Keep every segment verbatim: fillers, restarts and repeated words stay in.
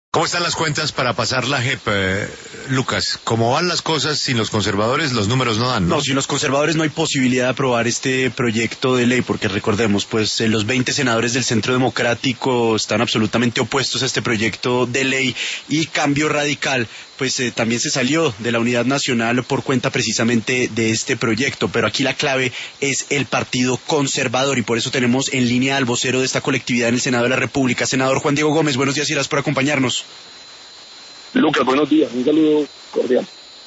¿Cómo están las cuentas para pasar la J E P, eh, Lucas? ¿Cómo van las cosas sin los conservadores? Los números no dan, ¿no? No, sin los conservadores no hay posibilidad de aprobar este proyecto de ley, porque recordemos, pues eh, los veinte senadores del Centro Democrático están absolutamente opuestos a este proyecto de ley, y Cambio Radical pues eh, también se salió de la unidad nacional por cuenta precisamente de este proyecto. Pero aquí la clave es el Partido Conservador, y por eso tenemos en línea al vocero de esta colectividad en el Senado de la República, senador Juan Diego Gómez. Buenos días y gracias por acompañarnos. Lucas, buenos días, un saludo cordial.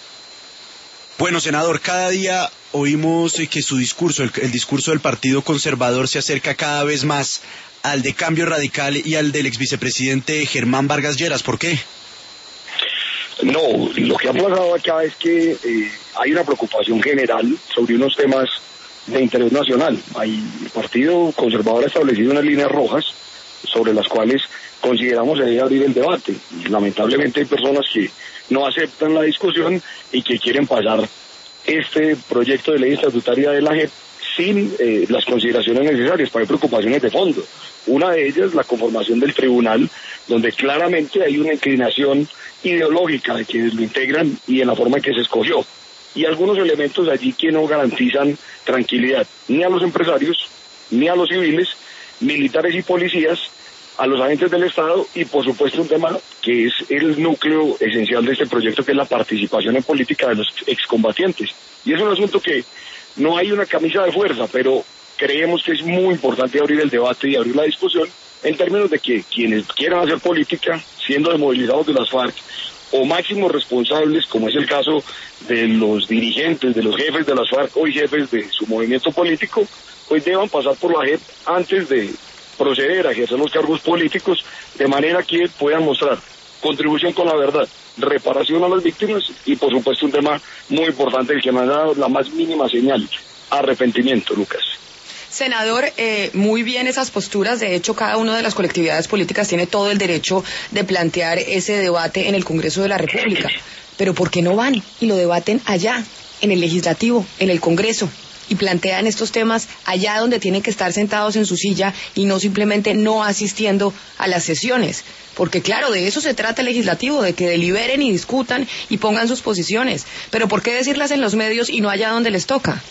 Bueno, senador, cada día oímos que su discurso, el, el discurso del Partido Conservador se acerca cada vez más al de Cambio Radical y al del exvicepresidente Germán Vargas Lleras. ¿Por qué? No, lo que ha pasado acá es que eh, hay una preocupación general sobre unos temas de interés nacional. Hay, el Partido Conservador ha establecido unas líneas rojas sobre las cuales consideramos que debe abrir el debate. Y lamentablemente hay personas que no aceptan la discusión y que quieren pasar este proyecto de ley estatutaria de la J E P sin eh, las consideraciones necesarias, pero hay preocupaciones de fondo. Una de ellas, la conformación del tribunal, donde claramente hay una inclinación ideológica de quienes lo integran y en la forma en que se escogió. Y algunos elementos allí que no garantizan tranquilidad ni a los empresarios, ni a los civiles, militares y policías, a los agentes del Estado, y por supuesto un tema que es el núcleo esencial de este proyecto, que es la participación en política de los excombatientes. Y es un asunto que no hay una camisa de fuerza, pero creemos que es muy importante abrir el debate y abrir la discusión en términos de que quienes quieran hacer política, siendo desmovilizados de las FARC, o máximos responsables, como es el caso de los dirigentes, de los jefes de las FARC, hoy jefes de su movimiento político, pues deban pasar por la J E P antes de proceder a ejercer los cargos políticos, de manera que puedan mostrar contribución con la verdad, reparación a las víctimas y por supuesto un tema muy importante, el que me ha dado la más mínima señal: arrepentimiento, Lucas. Senador, eh, muy bien esas posturas. De hecho, cada una de las colectividades políticas tiene todo el derecho de plantear ese debate en el Congreso de la República. Pero ¿por qué no van y lo debaten allá, en el Legislativo, en el Congreso, y plantean estos temas allá donde tienen que estar sentados en su silla y no simplemente no asistiendo a las sesiones? Porque claro, de eso se trata el legislativo, de que deliberen y discutan y pongan sus posiciones. Pero ¿por qué decirlas en los medios y no allá donde les toca?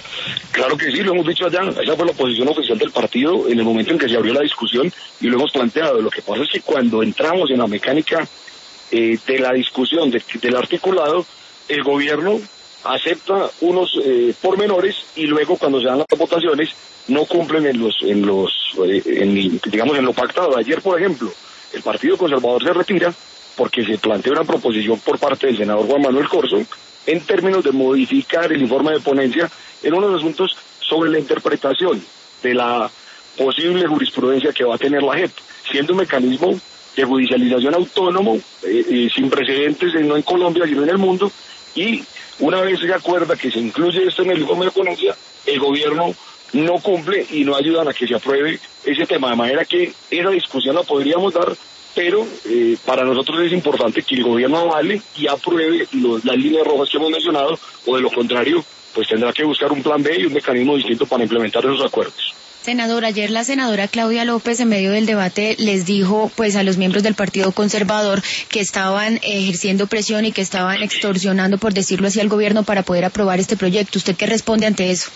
Claro que sí, lo hemos dicho allá. Esa fue la posición oficial del partido en el momento en que se abrió la discusión y lo hemos planteado. Lo que pasa es que cuando entramos en la mecánica eh, de la discusión de, del articulado, el gobierno acepta unos eh, pormenores y luego cuando se dan las votaciones no cumplen en los en los eh, en, digamos en lo pactado. Ayer, por ejemplo, el Partido Conservador se retira porque se plantea una proposición por parte del senador Juan Manuel Corzo en términos de modificar el informe de ponencia en unos asuntos sobre la interpretación de la posible jurisprudencia que va a tener la J E P, siendo un mecanismo de judicialización autónomo eh, eh, sin precedentes, no en Colombia sino en el mundo. Y una vez se acuerda que se incluye esto en el informe de ponencia, el gobierno no cumple y no ayudan a que se apruebe ese tema, de manera que esa discusión la podríamos dar, pero eh, para nosotros es importante que el gobierno avale y apruebe los, las líneas rojas que hemos mencionado, o de lo contrario, pues tendrá que buscar un plan B y un mecanismo distinto para implementar esos acuerdos. Senador, ayer la senadora Claudia López, en medio del debate, les dijo pues a los miembros del Partido Conservador que estaban ejerciendo presión y que estaban extorsionando, por decirlo así, al gobierno para poder aprobar este proyecto. ¿Usted qué responde ante eso?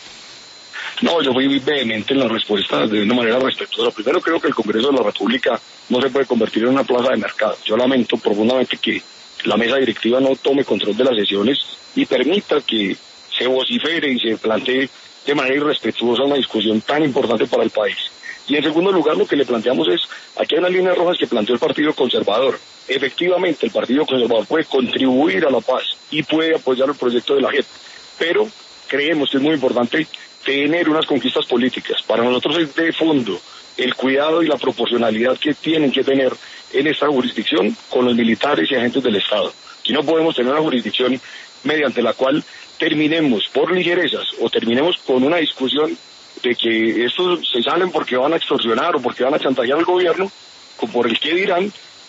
No, yo fui muy vehemente en la respuesta de una manera respetuosa. Primero, creo que el Congreso de la República no se puede convertir en una plaza de mercado. Yo lamento profundamente que la mesa directiva no tome control de las sesiones y permita que se vocifere y se plantee de manera irrespetuosa una discusión tan importante para el país. Y en segundo lugar, lo que le planteamos es, aquí hay unas líneas rojas que planteó el Partido Conservador. Efectivamente, el Partido Conservador puede contribuir a la paz y puede apoyar el proyecto de la J E P, pero creemos que es muy importante tener unas conquistas políticas. Para nosotros es de fondo el cuidado y la proporcionalidad que tienen que tener en esta jurisdicción con los militares y agentes del Estado. Aquí no podemos tener una jurisdicción mediante la cual terminemos por ligerezas o terminemos con una discusión de que estos se salen porque van a extorsionar o porque van a chantajear al gobierno, por el que dirán,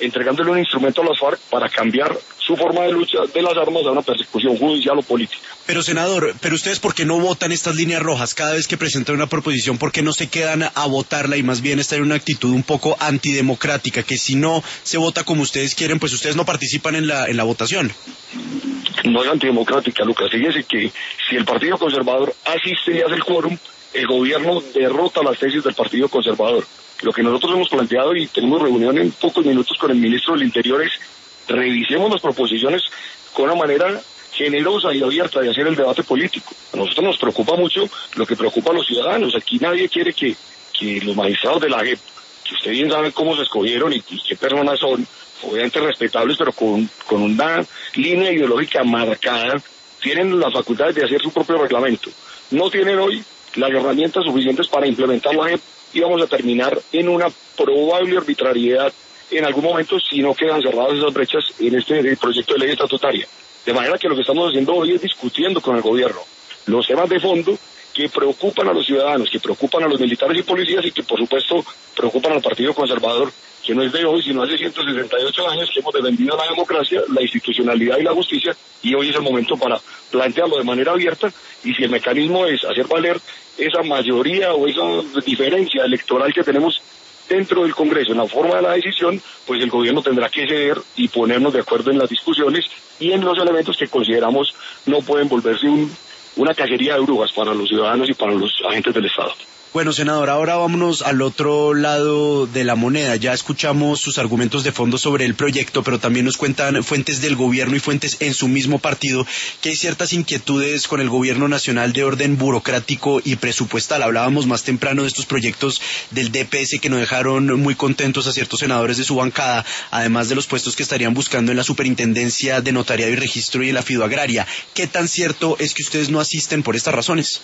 entregándole un instrumento a las FARC para cambiar su forma de lucha de las armas a una persecución judicial o política. Pero senador, ¿pero ustedes por qué no votan estas líneas rojas cada vez que presentan una proposición? ¿Por qué no se quedan a votarla y más bien están en una actitud un poco antidemocrática, que si no se vota como ustedes quieren, pues ustedes no participan en la, en la votación? No es antidemocrática, Lucas. Fíjese que si el Partido Conservador asiste y hace el quórum, el gobierno derrota las tesis del Partido Conservador. Lo que nosotros hemos planteado, y tenemos reunión en pocos minutos con el ministro del Interior, es revisemos las proposiciones con una manera generosa y abierta de hacer el debate político. A nosotros nos preocupa mucho lo que preocupa a los ciudadanos. Aquí nadie quiere que, que los magistrados de la J E P, que usted bien sabe cómo se escogieron y, y qué personas son, obviamente respetables, pero con, con una línea ideológica marcada, tienen las facultades de hacer su propio reglamento. No tienen hoy las herramientas suficientes para implementar la J E P y vamos a terminar en una probable arbitrariedad en algún momento si no quedan cerradas esas brechas en este proyecto de ley estatutaria. De manera que lo que estamos haciendo hoy es discutiendo con el gobierno los temas de fondo que preocupan a los ciudadanos, que preocupan a los militares y policías y que por supuesto preocupan al Partido Conservador, que no es de hoy, sino hace ciento sesenta y ocho años que hemos defendido la democracia, la institucionalidad y la justicia, y hoy es el momento para plantearlo de manera abierta, y si el mecanismo es hacer valer esa mayoría o esa diferencia electoral que tenemos dentro del Congreso en la forma de la decisión, pues el gobierno tendrá que ceder y ponernos de acuerdo en las discusiones y en los elementos que consideramos no pueden volverse un, una cacería de brujas para los ciudadanos y para los agentes del Estado. Bueno, senador, ahora vámonos al otro lado de la moneda. Ya escuchamos sus argumentos de fondo sobre el proyecto, pero también nos cuentan fuentes del gobierno y fuentes en su mismo partido que hay ciertas inquietudes con el gobierno nacional de orden burocrático y presupuestal. Hablábamos más temprano de estos proyectos del D P S que nos dejaron muy contentos a ciertos senadores de su bancada, además de los puestos que estarían buscando en la Superintendencia de Notariado y Registro y en la Fidoagraria. ¿Qué tan cierto es que ustedes no asisten por estas razones?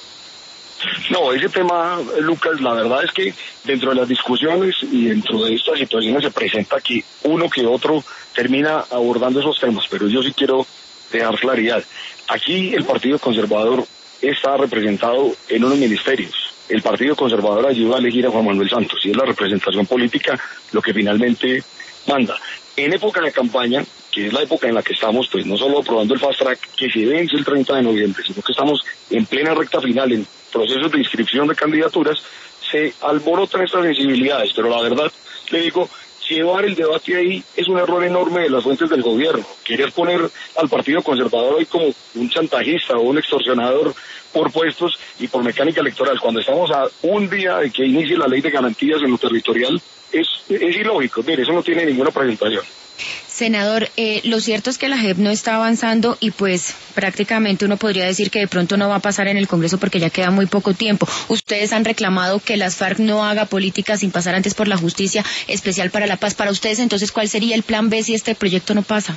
No, ese tema, Lucas, la verdad es que dentro de las discusiones y dentro de estas situaciones se presenta que uno que otro termina abordando esos temas, pero yo sí quiero dejar claridad. Aquí el Partido Conservador está representado en unos ministerios. El Partido Conservador ayuda a elegir a Juan Manuel Santos y es la representación política lo que finalmente manda. En época de campaña, que es la época en la que estamos, pues no solo aprobando el Fast Track que se vence el treinta de noviembre, sino que estamos en plena recta final, en procesos de inscripción de candidaturas, se alborotan estas sensibilidades, pero la verdad, le digo, llevar el debate ahí es un error enorme de las fuentes del gobierno. Querer poner al Partido Conservador hoy como un chantajista o un extorsionador por puestos y por mecánica electoral, cuando estamos a un día de que inicie la ley de garantías en lo territorial, es, es ilógico. Mire, eso no tiene ninguna presentación. Senador, eh, lo cierto es que la J E P no está avanzando y pues prácticamente uno podría decir que de pronto no va a pasar en el Congreso porque ya queda muy poco tiempo. Ustedes han reclamado que las FARC no haga política sin pasar antes por la Justicia Especial para la Paz. Para ustedes, entonces, ¿cuál sería el plan B si este proyecto no pasa?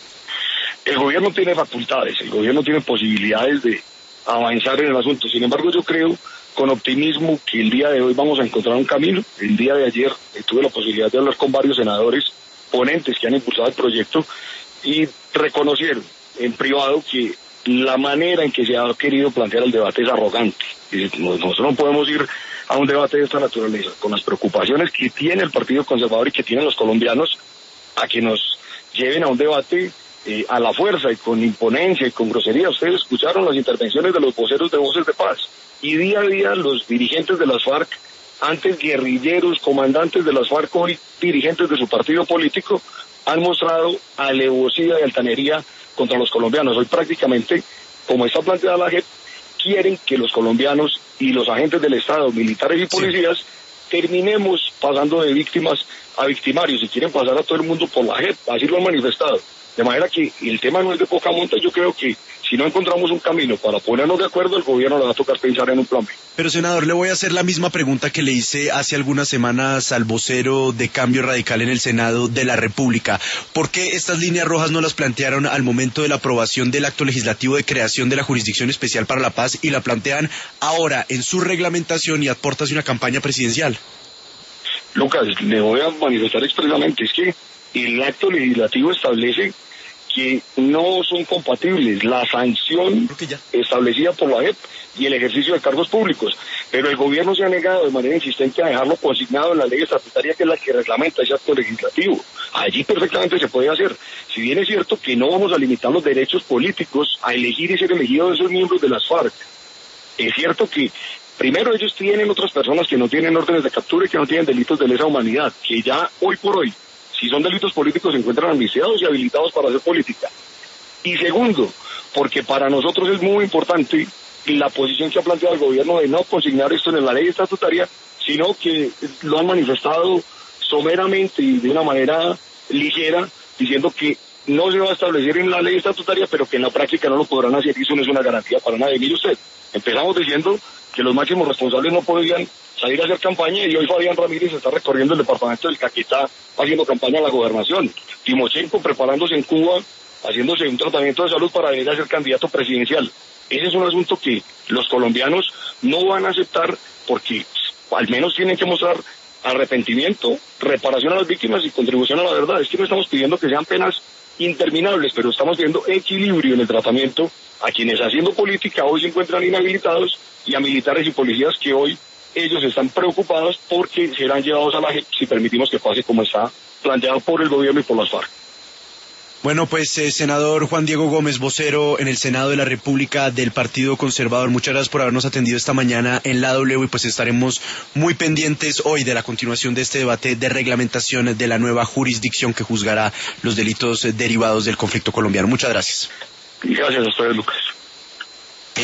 El gobierno tiene facultades, el gobierno tiene posibilidades de avanzar en el asunto. Sin embargo, yo creo con optimismo que el día de hoy vamos a encontrar un camino. El día de ayer eh, tuve la posibilidad de hablar con varios senadores ponentes que han impulsado el proyecto y reconocieron en privado que la manera en que se ha querido plantear el debate es arrogante. Nosotros no podemos ir a un debate de esta naturaleza con las preocupaciones que tiene el Partido Conservador y que tienen los colombianos a que nos lleven a un debate eh, a la fuerza y con imponencia y con grosería. Ustedes escucharon las intervenciones de los voceros de Voces de Paz y día a día los dirigentes de las FARC, antes guerrilleros, comandantes de las FARC, hoy dirigentes de su partido político, han mostrado alevosía y altanería contra los colombianos. Hoy prácticamente, como está planteada la J E P, quieren que los colombianos y los agentes del Estado, militares y policías, sí, terminemos pasando de víctimas a victimarios y quieren pasar a todo el mundo por la J E P, así lo han manifestado. De manera que el tema no es de poca monta. Yo creo que si no encontramos un camino para ponernos de acuerdo, el gobierno le va a tocar pensar en un plan B. Pero, senador, le voy a hacer la misma pregunta que le hice hace algunas semanas al vocero de Cambio Radical en el Senado de la República. ¿Por qué estas líneas rojas no las plantearon al momento de la aprobación del acto legislativo de creación de la Jurisdicción Especial para la Paz y la plantean ahora en su reglamentación y a puertas de una campaña presidencial? Lucas, le voy a manifestar expresamente, es que el acto legislativo establece que no son compatibles la sanción establecida por la J E P y el ejercicio de cargos públicos, pero el gobierno se ha negado de manera insistente a dejarlo consignado en la ley estatutaria, que es la que reglamenta ese acto legislativo. Allí perfectamente se puede hacer. Si bien es cierto que no vamos a limitar los derechos políticos a elegir y ser elegidos de esos miembros de las FARC, es cierto que primero ellos tienen otras personas que no tienen órdenes de captura y que no tienen delitos de lesa humanidad, que ya hoy por hoy, si son delitos políticos, se encuentran amnistiados y habilitados para hacer política. Y segundo, porque para nosotros es muy importante la posición que ha planteado el gobierno de no consignar esto en la ley estatutaria, sino que lo han manifestado someramente y de una manera ligera, diciendo que no se va a establecer en la ley estatutaria, pero que en la práctica no lo podrán hacer, y eso no es una garantía para nadie. Mire usted, empezamos diciendo que los máximos responsables no podían salir a hacer campaña, y hoy Fabián Ramírez está recorriendo el departamento del Caquetá haciendo campaña a la gobernación. Timochenko preparándose en Cuba, haciéndose un tratamiento de salud para venir a ser candidato presidencial. Ese es un asunto que los colombianos no van a aceptar, porque al menos tienen que mostrar arrepentimiento, reparación a las víctimas y contribución a la verdad. Es que no estamos pidiendo que sean penas interminables, pero estamos viendo equilibrio en el tratamiento a quienes haciendo política hoy se encuentran inhabilitados, y a militares y policías que hoy ellos están preocupados porque serán llevados a la J E P si permitimos que pase como está planteado por el gobierno y por las FARC. Bueno, pues eh, senador Juan Diego Gómez, vocero en el Senado de la República del Partido Conservador, muchas gracias por habernos atendido esta mañana en la W, y pues estaremos muy pendientes hoy de la continuación de este debate de reglamentación de la nueva jurisdicción que juzgará los delitos derivados del conflicto colombiano. Muchas gracias. Gracias a ustedes, Lucas.